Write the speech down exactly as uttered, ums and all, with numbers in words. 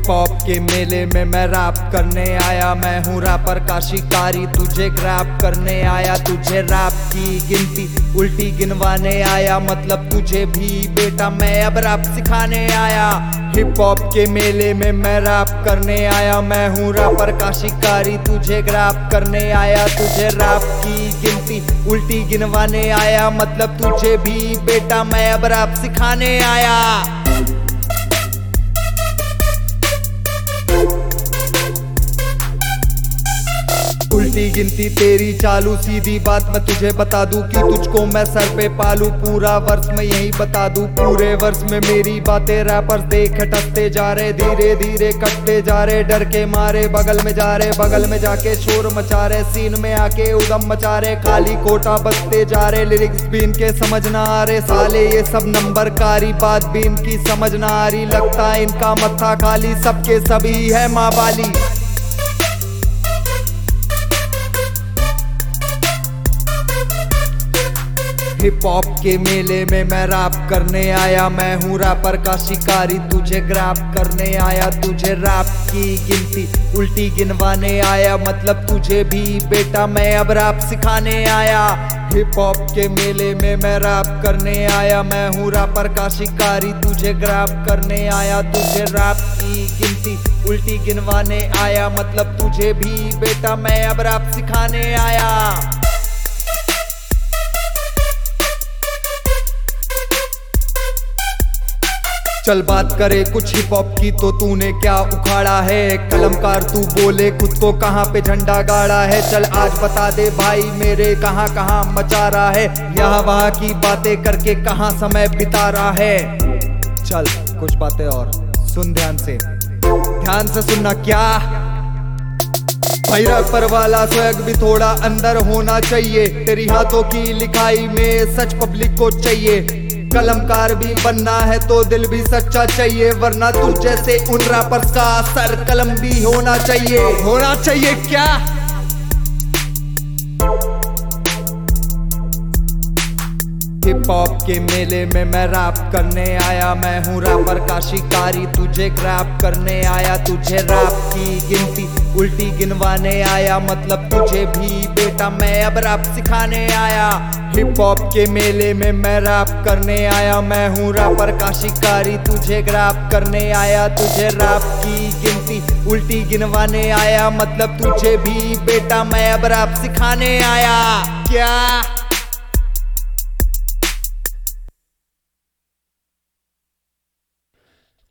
Hip hop के मेले में मैं रैप करने आया। मैं हूँ रैपर का शिकारी, तुझे ग्रैब करने आया। तुझे रैप की गिनती उल्टी गिनवाने आया, मतलब तुझे भी बेटा मैं अब रैप सिखाने आया। हिप हॉप के मेले में मैं रैप करने आया। मैं हूँ रैपर का शिकारी, तुझे ग्रैब करने आया। तुझे रैप की गिनती उल्टी गिनवाने आया, मतलब तुझे भी बेटा मैं अब रैप सिखाने आया। उल्टी गिनती तेरी चालू, सीधी बात मैं तुझे बता दूं कि तुझको मैं सर पे पालू। पूरा वर्ष में यही बता दूं, पूरे वर्ष में मेरी बातें रैपर्स देख टकते जा रहे, धीरे धीरे कटते जा रहे। डर के मारे बगल में जा रहे, बगल में जाके शोर मचा रहे, सीन में आके उदम मचा रहे। खाली कोटा बसते जा रहे, लिरिक्स भी इनके समझ ना आ रहे। साले ये सब नंबर कारी, बात भी इनकी समझ ना आ रही। लगता है इनका मत्था खाली, सबके सभी है माँ बाली। हिप हॉप के मेले में मैं रैप करने आया। मैं हूँ रैपर का शिकारी, तुझे ग्रैब करने आया। तुझे रैप की गिनती उल्टी गिनवाने आया, मतलब तुझे भी बेटा मैं अब रैप सिखाने आया। हिप हॉप के मेले में मैं रैप करने आया। मैं हूँ रैपर का शिकारी, तुझे ग्रैब करने आया। तुझे रैप की गिनती उल्टी गिनवाने आया, मतलब तुझे भी बेटा मैं अब रैप सिखाने आया। चल बात करे कुछ हिप हॉप की, तो तूने क्या उखाड़ा है? कलमकार तू बोले खुद को कहाँ पे झंडा गाड़ा है। चल आज बता दे भाई मेरे कहाँ कहाँ मचा रहा है, यहाँ वहाँ की बातें करके कहाँ समय बिता रहा है। चल कुछ बातें और सुन ध्यान से, ध्यान से सुनना। क्या भाई रैपर वाला स्वैग भी थोड़ा अंदर होना चाहिए। तेरी हाथों की लिखाई में सच पब्लिक को चाहिए। कलमकार भी बनना है तो दिल भी सच्चा चाहिए, वरना तुझ जैसे उन रैपर्स का सर कलम भी होना चाहिए। होना चाहिए क्या? हिप हॉप के मेले में मैं रैप करने आया। मैं हूँ रैपर का शिकारी, तुझे ग्रैब करने आया। तुझे रैप की गिनती उल्टी गिनवाने आया, मतलब तुझे भी बेटा मैं अब रैप सिखाने आया। हिप हॉप के मेले में मैं रैप करने आया। मैं हूँ रैपर का शिकारी, तुझे ग्रैब करने आया। तुझे रैप की गिनती उल्टी गिनवाने आया, मतलब तुझे भी बेटा मैं अब रैप सिखाने आया। क्या